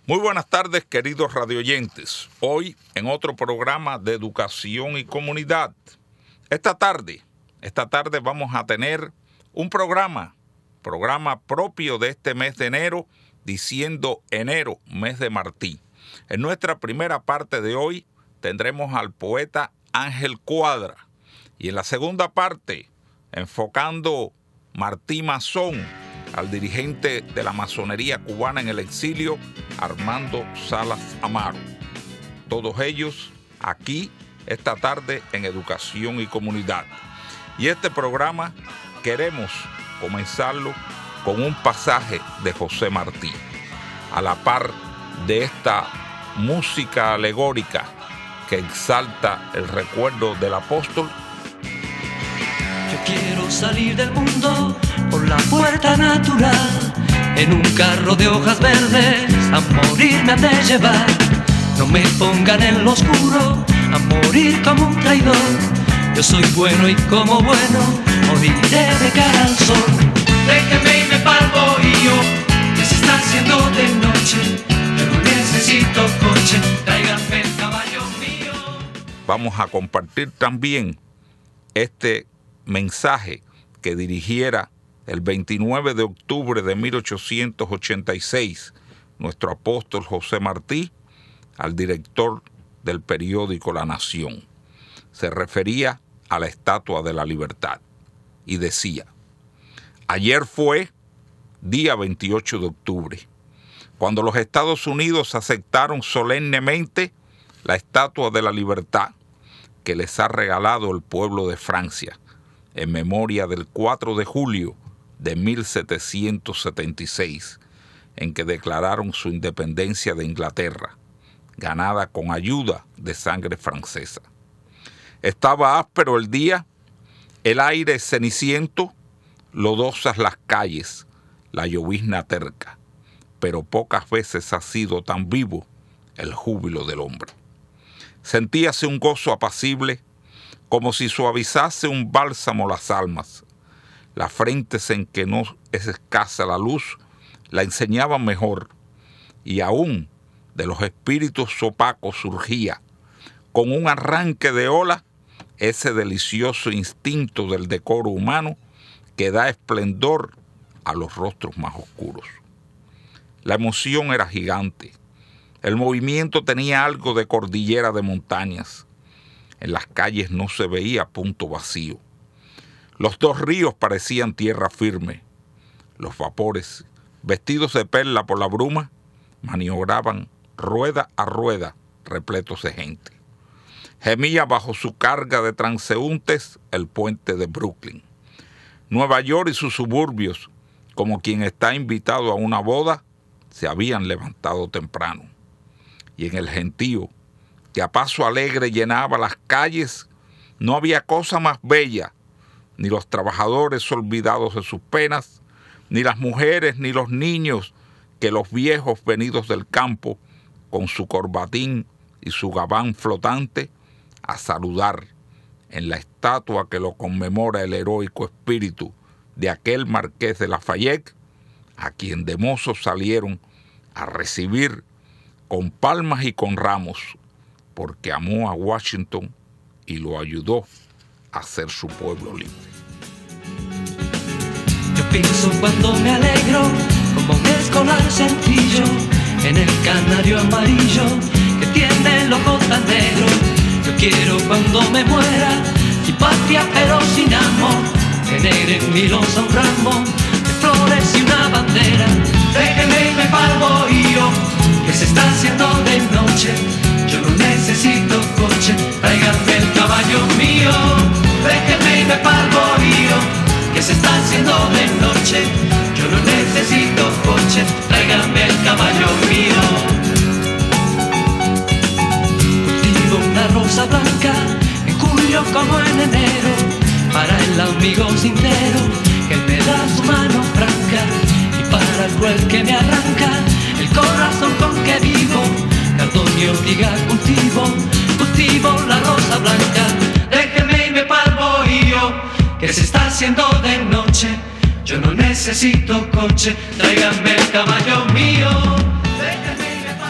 Muy buenas tardes, queridos radioyentes. Hoy en otro programa de educación y comunidad. Esta tarde vamos a tener un programa propio de este mes de enero, diciendo enero, mes de Martí. En nuestra primera parte de hoy tendremos al poeta Ángel Cuadra y en la segunda parte, enfocando Martí Masón, al dirigente de la masonería cubana en el exilio, Armando Salas Amaro. Todos ellos aquí esta tarde en Educación y Comunidad. Y este programa queremos comenzarlo con un pasaje de José Martí, a la par de esta música alegórica que exalta el recuerdo del apóstol. Yo quiero salir del mundo por la puerta natural, en un carro de hojas verdes, a morir me han de llevar. No me pongan en lo oscuro, a morir como un traidor. Yo soy bueno y como bueno, moriré de cara al sol. Déjeme irme pa'l bohío, que se está haciendo de noche. Yo no necesito coche, tráiganme el caballo mío. Vamos a compartir también este mensaje que dirigiera el 29 de octubre de 1886 nuestro apóstol José Martí al director del periódico La Nación. Se refería a la Estatua de la Libertad y decía: ayer fue día 28 de octubre, cuando los Estados Unidos aceptaron solemnemente la Estatua de la Libertad que les ha regalado el pueblo de Francia en memoria del 4 de julio de 1776, en que declararon su independencia de Inglaterra, ganada con ayuda de sangre francesa. Estaba áspero el día, el aire ceniciento, lodosas las calles, la llovizna terca, pero pocas veces ha sido tan vivo el júbilo del hombre. Sentíase un gozo apacible, como si suavizase un bálsamo las almas. Las frentes en que no es escasa la luz la enseñaban mejor, y aún de los espíritus opacos surgía, con un arranque de ola, ese delicioso instinto del decoro humano que da esplendor a los rostros más oscuros. La emoción era gigante. El movimiento tenía algo de cordillera de montañas. En las calles no se veía punto vacío. Los dos ríos parecían tierra firme. Los vapores, vestidos de perla por la bruma, maniobraban rueda a rueda, repletos de gente. Gemía bajo su carga de transeúntes el puente de Brooklyn. Nueva York y sus suburbios, como quien está invitado a una boda, se habían levantado temprano. Y en el gentío, que a paso alegre llenaba las calles, no había cosa más bella, ni los trabajadores olvidados de sus penas, ni las mujeres ni los niños, que los viejos venidos del campo, con su corbatín y su gabán flotante, a saludar en la estatua que lo conmemora el heroico espíritu de aquel marqués de Lafayette, a quien de mozos salieron a recibir con palmas y con ramos, porque amó a Washington y lo ayudó a ser su pueblo libre. Yo pienso cuando me alegro, como un escolar sencillo, en el canario amarillo que tiene el ojo tan negro. Yo quiero cuando me muera mi patria pero sin amor, tener en mi losa un ramo de flores y una bandera. Déjeme irme pa'l bohío, que se está haciendo de noche. Yo no necesito coche, tráiganme el caballo mío. Déjeme irme pa'l bohío, que se está haciendo de noche. Yo no necesito coche, tráiganme el caballo mío. Cultivo una rosa blanca en julio como en enero, para el amigo sincero que me da su mano franca, y para el cruel que me arranca el corazón con que vivo. Cardonio diga cultivo la rosa blanca. Déjeme irme pa'l bohío, que se está haciendo de noche. Yo no necesito coche, tráiganme el caballo mío. Déjeme irme pa'l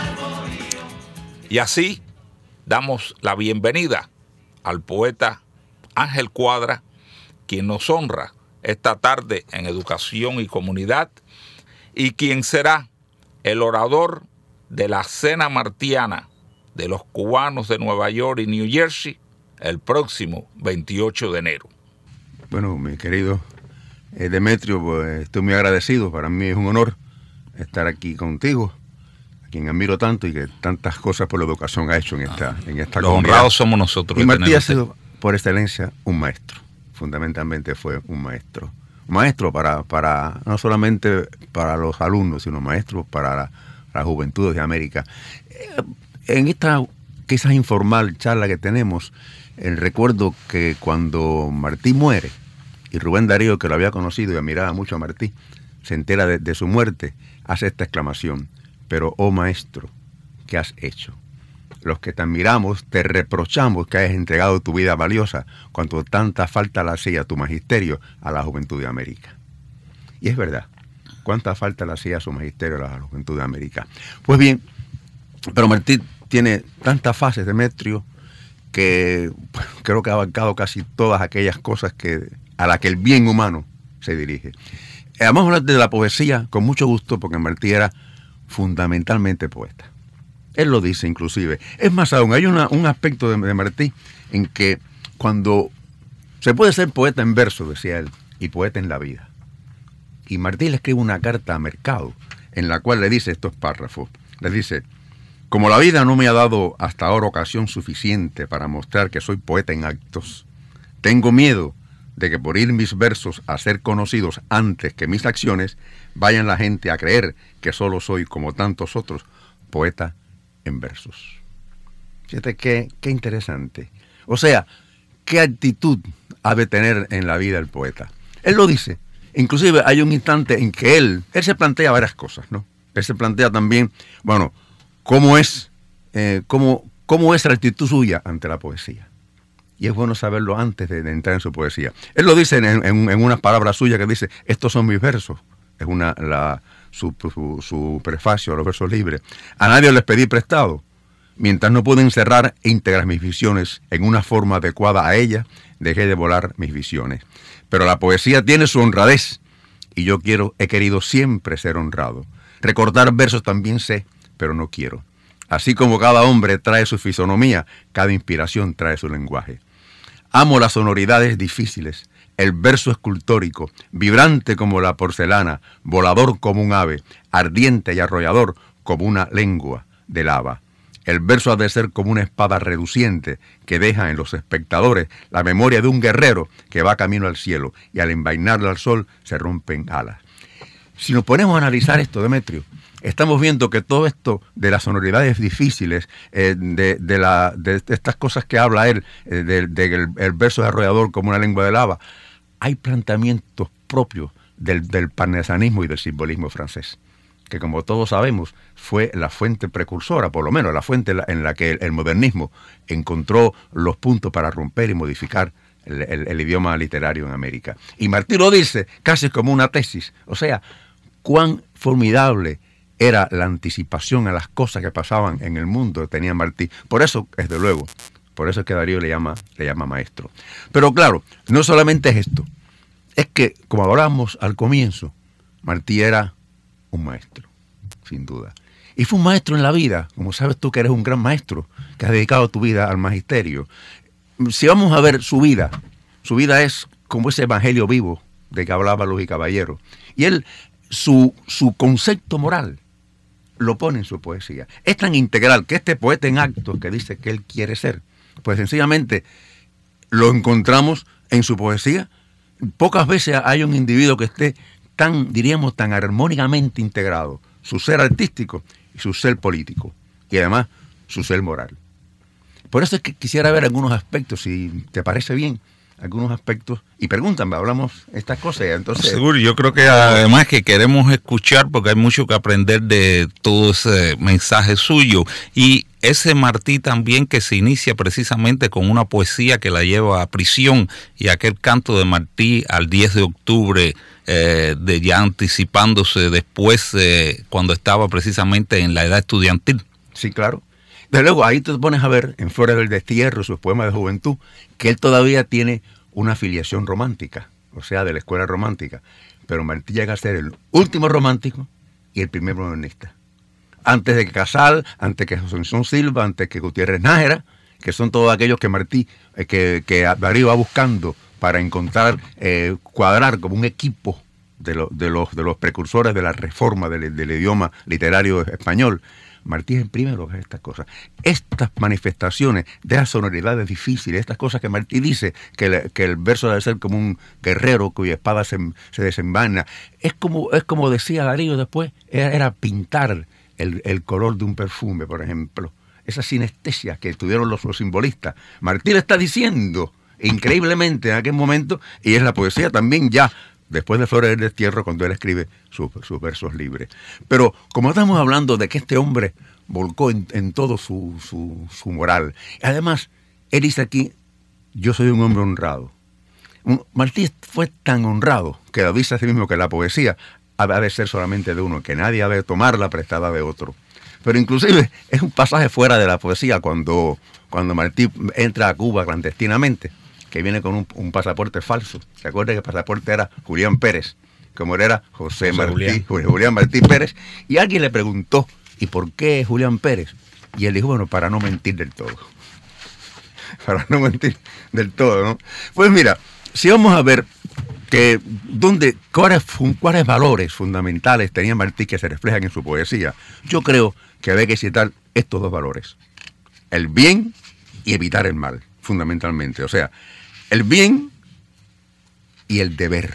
Y así damos la bienvenida al poeta Ángel Cuadra, quien nos honra esta tarde en Educación y Comunidad y quien será el orador de la Cena Martiana de los cubanos de Nueva York y New Jersey el próximo 28 de enero. Bueno, mi querido Demetrio, pues, estoy muy agradecido. Para mí es un honor estar aquí contigo, a quien admiro tanto y que tantas cosas por la educación ha hecho en esta comunidad. Los honrados somos nosotros. Y Martí ha sido, por excelencia, un maestro. Fundamentalmente fue un maestro. Un maestro para no solamente para los alumnos, sino maestro para la juventud de América. En esta quizás informal charla que tenemos, recuerdo que cuando Martí muere, y Rubén Darío, que lo había conocido y admiraba mucho a Martí, se entera de su muerte, hace esta exclamación: pero, oh maestro, ¿qué has hecho? Los que te admiramos te reprochamos que hayas entregado tu vida valiosa cuando tanta falta le hacía tu magisterio a la juventud de América. Y es verdad, cuánta falta le hacía su magisterio a la juventud de América. Pues bien, pero Martí tiene tantas fases, Demetrio, que creo que ha abarcado casi todas aquellas cosas a las que el bien humano se dirige. Vamos a hablar de la poesía con mucho gusto, porque Martí era fundamentalmente poeta. Él lo dice inclusive. Es más aún, hay un aspecto de Martí en que cuando se puede ser poeta en verso, decía él, y poeta en la vida. Y Martí le escribe una carta a Mercado, en la cual le dice estos párrafos. Le dice: como la vida no me ha dado hasta ahora ocasión suficiente para mostrar que soy poeta en actos, tengo miedo de que por ir mis versos a ser conocidos antes que mis acciones, vayan la gente a creer que solo soy, como tantos otros, poeta en versos. Fíjate qué interesante. O sea, qué actitud ha de tener en la vida el poeta. Él lo dice. Inclusive hay un instante en que él se plantea varias cosas, ¿no? Él se plantea también, bueno, cómo es la actitud suya ante la poesía. Y es bueno saberlo antes de entrar en su poesía. Él lo dice en unas palabras suyas que dice: estos son mis versos. Es su prefacio a los versos libres. A nadie les pedí prestado. Mientras no pude encerrar e integrar mis visiones en una forma adecuada a ella, dejé de volar mis visiones. Pero la poesía tiene su honradez, y yo he querido siempre ser honrado. Recordar versos también sé, pero no quiero. Así como cada hombre trae su fisonomía, cada inspiración trae su lenguaje. Amo las sonoridades difíciles, el verso escultórico, vibrante como la porcelana, volador como un ave, ardiente y arrollador como una lengua de lava. El verso ha de ser como una espada reluciente que deja en los espectadores la memoria de un guerrero que va camino al cielo y al envainarle al sol se rompen alas. Si nos ponemos a analizar esto, Demetrio, estamos viendo que todo esto de las sonoridades difíciles, de estas cosas que habla él, el verso arrollador como una lengua de lava, hay planteamientos propios del parnasianismo y del simbolismo francés, que como todos sabemos fue la fuente precursora, por lo menos la fuente en la que el modernismo encontró los puntos para romper y modificar el idioma literario en América. Y Martí lo dice casi como una tesis, o sea, cuán formidable era la anticipación a las cosas que pasaban en el mundo que tenía Martí. Por eso, desde luego, por eso es que Darío le llama maestro. Pero claro, no solamente es esto, es que, como hablamos al comienzo, Martí era un maestro, sin duda. Y fue un maestro en la vida, como sabes tú que eres un gran maestro, que has dedicado tu vida al magisterio. Si vamos a ver su vida es como ese evangelio vivo de que hablaba Luis Caballero. Y él, su concepto moral, lo pone en su poesía. Es tan integral que este poeta en actos que dice que él quiere ser, pues sencillamente lo encontramos en su poesía. Pocas veces hay un individuo que esté tan armónicamente integrado, su ser artístico y su ser político, y además su ser moral. Por eso es que quisiera ver algunos aspectos, si te parece bien, algunos aspectos, y pregúntame, hablamos estas cosas. Entonces, seguro, yo creo que además que queremos escuchar, porque hay mucho que aprender de todo ese mensaje suyo, y ese Martí también que se inicia precisamente con una poesía que la lleva a prisión, y aquel canto de Martí al 10 de octubre, de ya anticipándose después, cuando estaba precisamente en la edad estudiantil. Sí, claro. Desde luego, ahí te pones a ver, en Flores del Destierro, sus poemas de juventud, que él todavía tiene una afiliación romántica, o sea, de la escuela romántica. Pero Martí llega a ser el último romántico y el primer modernista. Antes de que Casal, antes que José Silva, antes que Gutiérrez Nájera, que son todos aquellos que Martí, que Darío va buscando para encontrar, cuadrar como un equipo de los precursores de la reforma del idioma literario español. Martí es el primero que hace estas cosas. Estas manifestaciones de las sonoridades difíciles, estas cosas que Martí dice, que el verso debe ser como un guerrero cuya espada se desenvaina. Es como decía Darío después, era pintar el color de un perfume, por ejemplo. Esa sinestesia que tuvieron los simbolistas. Martí le está diciendo increíblemente en aquel momento, y es la poesía también ya, después de Flores del Destierro, cuando él escribe sus versos libres. Pero como estamos hablando de que este hombre volcó en todo su moral, además, él dice aquí, yo soy un hombre honrado. Martí fue tan honrado que lo dice a sí mismo que la poesía ha de ser solamente de uno, que nadie ha de tomarla prestada de otro. Pero inclusive es un pasaje fuera de la poesía cuando Martí entra a Cuba clandestinamente, que viene con un pasaporte falso. ¿Se acuerda que el pasaporte era Julián Pérez? Como él era Julián Martí Pérez. Y alguien le preguntó, ¿y por qué Julián Pérez? Y él dijo, bueno, para no mentir del todo. Para no mentir del todo, ¿no? Pues mira, si vamos a ver que cuáles valores fundamentales tenía Martí que se reflejan en su poesía, yo creo que había que citar estos dos valores: el bien y evitar el mal, fundamentalmente. O sea, el bien y el deber.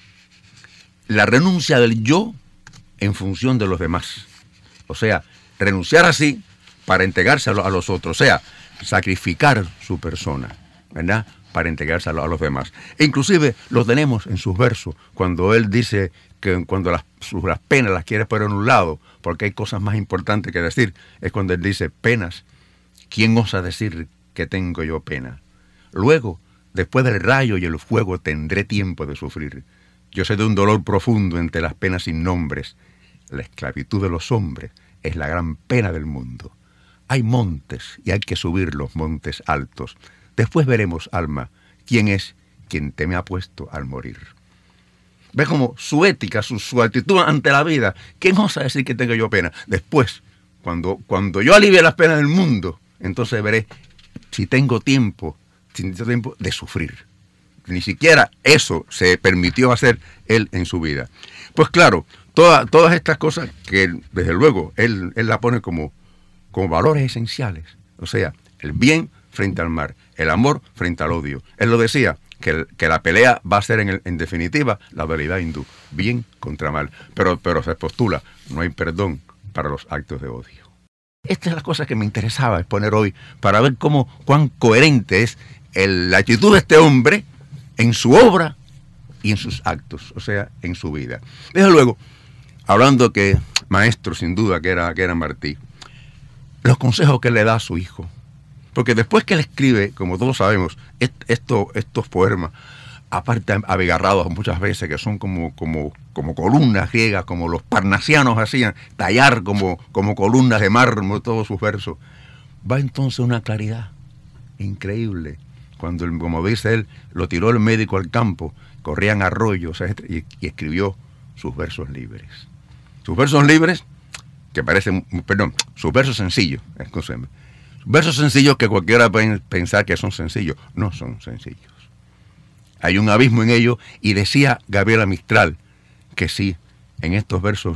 La renuncia del yo en función de los demás. O sea, renunciar así para entregarse a los otros. O sea, sacrificar su persona, ¿verdad?, para entregarse a los demás. E inclusive lo tenemos en sus versos, cuando él dice que cuando las penas las quiere poner en un lado, porque hay cosas más importantes que decir, es cuando él dice, penas, ¿quién osa decir que tengo yo pena? Luego, después del rayo y el fuego tendré tiempo de sufrir. Yo sé de un dolor profundo entre las penas sin nombres. La esclavitud de los hombres es la gran pena del mundo. Hay montes y hay que subir los montes altos. Después veremos, alma, quién es quien te me ha puesto al morir. ¿Ves como su ética, su actitud ante la vida? ¿Quién osa decir que tengo yo pena? Después, cuando yo alivie las penas del mundo, entonces veré si tengo tiempo de sufrir. Ni siquiera eso se permitió hacer él en su vida. Pues claro, todas estas cosas que desde luego él la pone como valores esenciales. O sea, el bien frente al mal, el amor frente al odio. Él lo decía, que la pelea va a ser en definitiva la dualidad hindú, bien contra mal. Pero se postula, no hay perdón para los actos de odio. Esta es la cosa que me interesaba exponer hoy, para ver cuán coherente es la actitud de este hombre en su obra y en sus actos, o sea, en su vida. Desde luego, hablando que maestro sin duda que era Martí, los consejos que él le da a su hijo, porque después que él escribe, como todos sabemos, estos poemas, aparte abigarrados muchas veces, que son como columnas griegas, como los parnasianos hacían, tallar como columnas de mármol todos sus versos, va entonces una claridad increíble. Cuando, como dice él, lo tiró el médico al campo, corrían arroyos, y escribió sus versos libres. Sus versos libres, que parecen, sus versos sencillos, escúcheme. Versos sencillos que cualquiera puede pensar que son sencillos. No son sencillos. Hay un abismo en ellos, y decía Gabriela Mistral que sí, en estos versos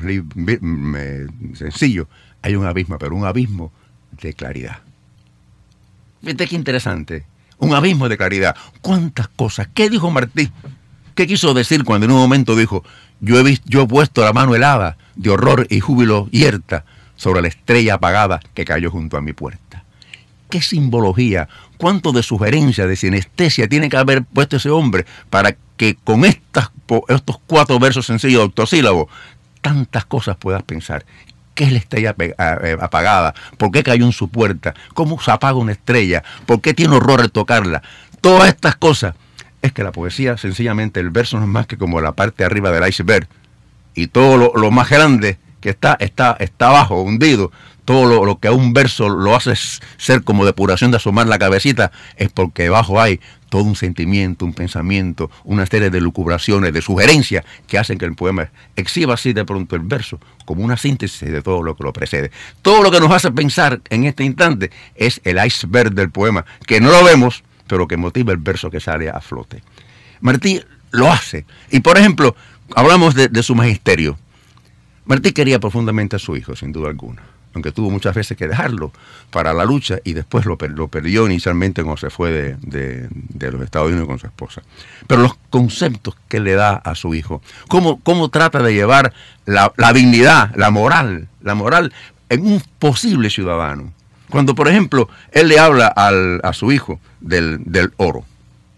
sencillos hay un abismo, pero un abismo de claridad. Fíjate qué interesante. Un abismo de claridad. ¿Cuántas cosas? ¿Qué dijo Martí? ¿Qué quiso decir cuando en un momento dijo, yo he puesto la mano helada de horror y júbilo yerta sobre la estrella apagada que cayó junto a mi puerta? ¿Qué simbología, cuánto de sugerencia, de sinestesia tiene que haber puesto ese hombre para que con estos 4 versos sencillos de octosílabos tantas cosas puedas pensar? ¿Qué es la estrella apagada? ¿Por qué cayó en su puerta? ¿Cómo se apaga una estrella? ¿Por qué tiene horror al tocarla? Todas estas cosas. Es que la poesía, sencillamente, el verso no es más que como la parte de arriba del iceberg. Y todo lo más grande que está abajo, hundido. todo lo que a un verso lo hace ser como depuración de asomar la cabecita, es porque debajo hay todo un sentimiento, un pensamiento, una serie de lucubraciones, de sugerencias que hacen que el poema exhiba así de pronto el verso como una síntesis de todo lo que lo precede. Todo lo que nos hace pensar en este instante es el iceberg del poema, que no lo vemos, pero que motiva el verso que sale a flote. Martí lo hace. Y por ejemplo, hablamos de su magisterio. Martí quería profundamente a su hijo, sin duda alguna, aunque tuvo muchas veces que dejarlo para la lucha y después lo perdió inicialmente cuando se fue de los Estados Unidos con su esposa. Pero los conceptos que le da a su hijo, cómo trata de llevar la dignidad, la moral en un posible ciudadano. Cuando, por ejemplo, él le habla a su hijo del oro,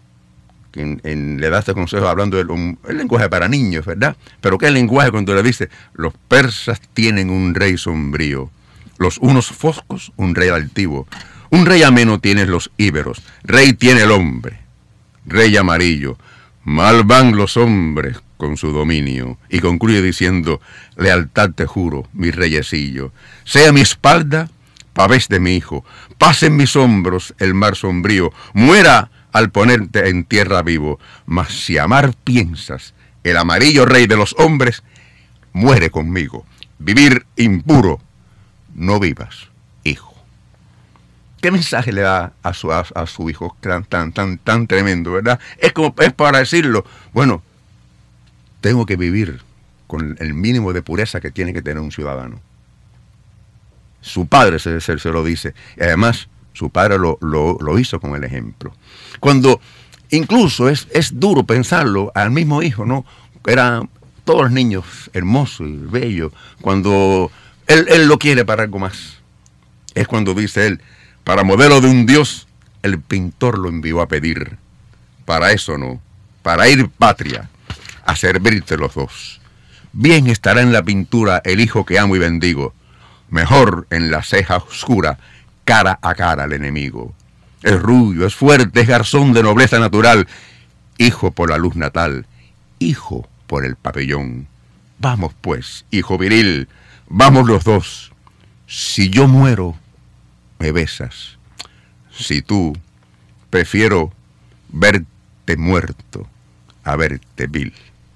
le da este consejo hablando del lenguaje para niños, ¿verdad? Pero ¿qué lenguaje cuando le dice: los persas tienen un rey sombrío, los unos foscos, un rey altivo, un rey ameno tienen los íberos, rey tiene el hombre, rey amarillo, mal van los hombres con su dominio, y concluye diciendo: lealtad te juro, mi reyecillo, sea mi espalda pavés de mi hijo, pase en mis hombros el mar sombrío, muera al ponerte en tierra vivo, mas si amar piensas, el amarillo rey de los hombres, muere conmigo, vivir impuro, no vivas, hijo. ¿Qué mensaje le da a su hijo tan tremendo, verdad? Es para decirlo, bueno, tengo que vivir con el mínimo de pureza que tiene que tener un ciudadano. Su padre se lo dice, y además su padre lo hizo con el ejemplo. Cuando incluso es duro pensarlo, al mismo hijo, ¿no? Eran todos los niños hermosos y bellos, cuando él lo quiere para algo más. Es cuando dice él: para modelo de un dios, el pintor lo envió a pedir. Para eso no, para ir patria, a servirte los dos. Bien estará en la pintura el hijo que amo y bendigo, mejor en la ceja oscura, cara a cara al enemigo. Es rubio, es fuerte, es garzón de nobleza natural, hijo por la luz natal, hijo por el pabellón. Vamos pues, hijo viril, vamos los dos. Si yo muero, me besas. Si tú, prefiero verte muerto a verte vil.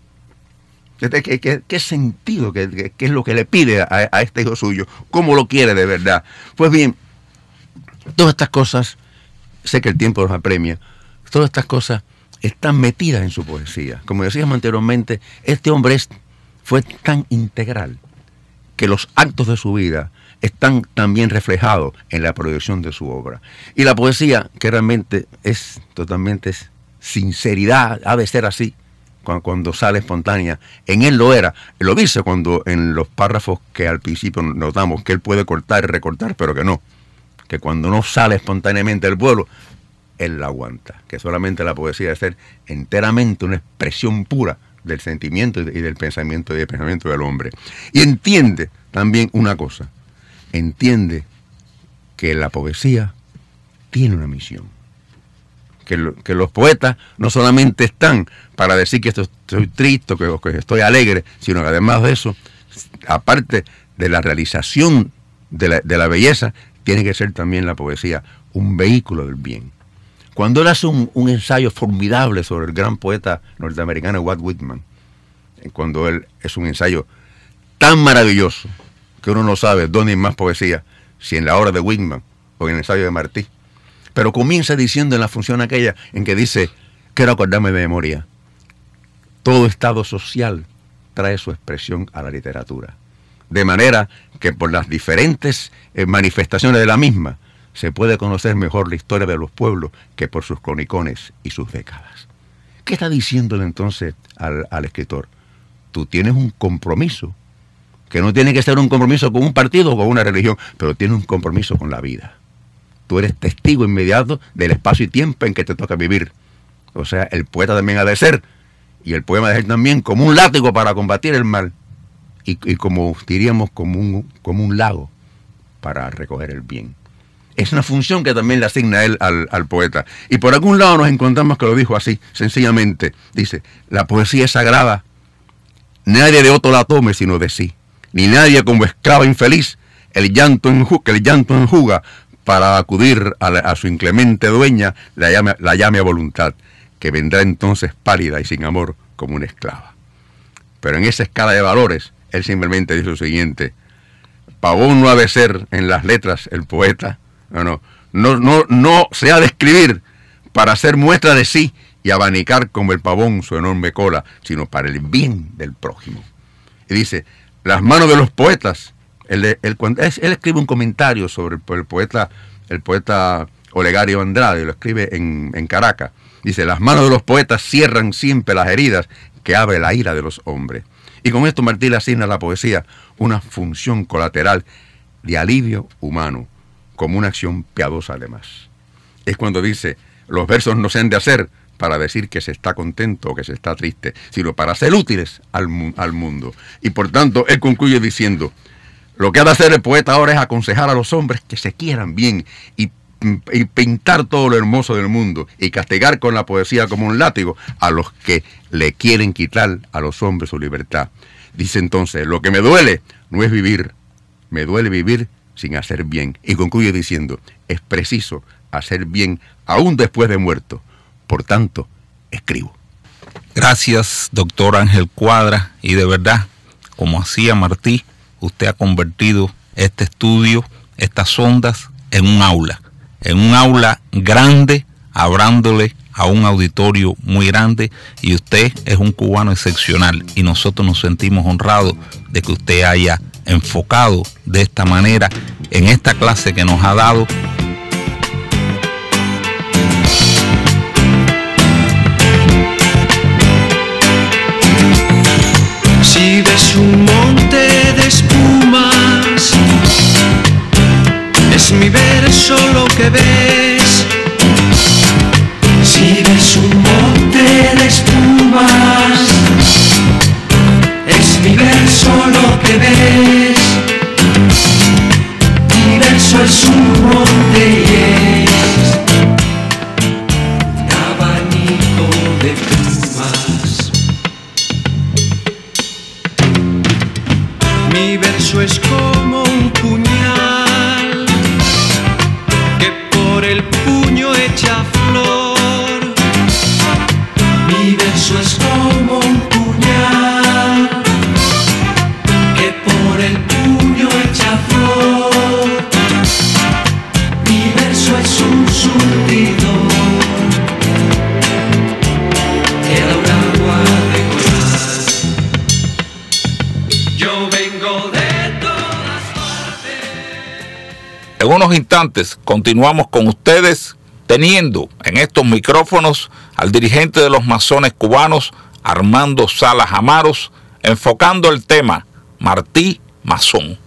¿Qué sentido, qué es lo que le pide a este hijo suyo? ¿Cómo lo quiere de verdad? Pues bien, todas estas cosas, sé que el tiempo nos apremia, todas estas cosas están metidas en su poesía. Como decíamos anteriormente, este hombre fue tan integral que los actos de su vida están también reflejados en la proyección de su obra. Y la poesía, que realmente es totalmente sinceridad, ha de ser así, cuando sale espontánea, en él lo era. Lo dice cuando en los párrafos que al principio notamos que él puede cortar y recortar, pero que no, que cuando no sale espontáneamente del pueblo, él la aguanta, que solamente la poesía debe ser enteramente una expresión pura del sentimiento y del pensamiento del hombre. Y entiende también una cosa, entiende que la poesía tiene una misión. Que los poetas no solamente están para decir que estoy triste, que estoy alegre, sino que además de eso, aparte de la realización de la belleza, tiene que ser también la poesía un vehículo del bien. Cuando él hace un ensayo formidable sobre el gran poeta norteamericano Walt Whitman, cuando él es un ensayo tan maravilloso que uno no sabe dónde hay más poesía, si en la obra de Whitman o en el ensayo de Martí. Pero comienza diciendo en la función aquella en que dice: quiero acordarme de memoria, todo estado social trae su expresión a la literatura, de manera que por las diferentes manifestaciones de la misma se puede conocer mejor la historia de los pueblos que por sus cronicones y sus décadas. ¿Qué está diciéndole entonces al escritor? Tú tienes un compromiso, que no tiene que ser un compromiso con un partido o con una religión, pero tiene un compromiso con la vida. Tú eres testigo inmediato del espacio y tiempo en que te toca vivir. O sea, el poeta también ha de ser, y el poema debe ser también como un látigo para combatir el mal, y como diríamos, como un lago para recoger el bien. Es una función que también le asigna él al poeta. Y por algún lado nos encontramos que lo dijo así, sencillamente. Dice: la poesía es sagrada, nadie de otro la tome sino de sí, ni nadie como esclava infeliz el llanto enjuga para acudir a su inclemente dueña, la llame a voluntad, que vendrá entonces pálida y sin amor como una esclava. Pero en esa escala de valores, él simplemente dice lo siguiente: Pavón no ha de ser en las letras el poeta, no se ha de escribir para hacer muestra de sí y abanicar como el pavón su enorme cola, sino para el bien del prójimo. Y dice, las manos de los poetas, él escribe un comentario sobre el poeta Olegario Andrade, lo escribe en Caracas. Dice, las manos de los poetas cierran siempre las heridas que abre la ira de los hombres. Y con esto Martí le asigna a la poesía una función colateral de alivio humano, como una acción piadosa además. Es cuando dice, los versos no se han de hacer para decir que se está contento o que se está triste, sino para ser útiles al mundo. Y por tanto, él concluye diciendo, lo que ha de hacer el poeta ahora es aconsejar a los hombres que se quieran bien y pintar todo lo hermoso del mundo y castigar con la poesía como un látigo a los que le quieren quitar a los hombres su libertad. Dice entonces, lo que me duele no es vivir, me duele vivir sin hacer bien. Y concluye diciendo, es preciso hacer bien aún después de muerto. Por tanto, escribo. Gracias, doctor Ángel Cuadra, y de verdad, como hacía Martí, usted ha convertido este estudio, estas ondas, en un aula grande, hablándole a un auditorio muy grande, y usted es un cubano excepcional, y nosotros nos sentimos honrados de que usted haya enfocado de esta manera en esta clase que nos ha dado. Si ves un monte de espumas, es mi verso lo que ves. Si ves un monte de espumas, es mi verso lo que ves. Mi verso es un monte y es un abanico de plumas. Mi verso es como un puñal que por el puño echa flor. Mi verso es como un puñal que por el puño echa flor. Mi verso es un surtidor que da un agua de coral. Yo vengo de todas partes. En unos instantes continuamos con ustedes, teniendo en estos micrófonos al dirigente de los masones cubanos, Armando Salas Amaros, enfocando el tema Martí Masón.